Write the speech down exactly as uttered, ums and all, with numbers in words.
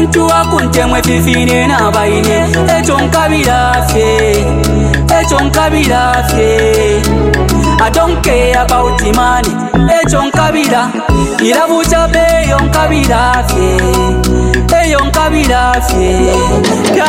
omuntu akuntemwe fifine n'abayine ekyo nkabira fye ekyo nkabira fye I don't care about money ekyo nkabira irabucha beyo nkabira fye eyo nkabira fye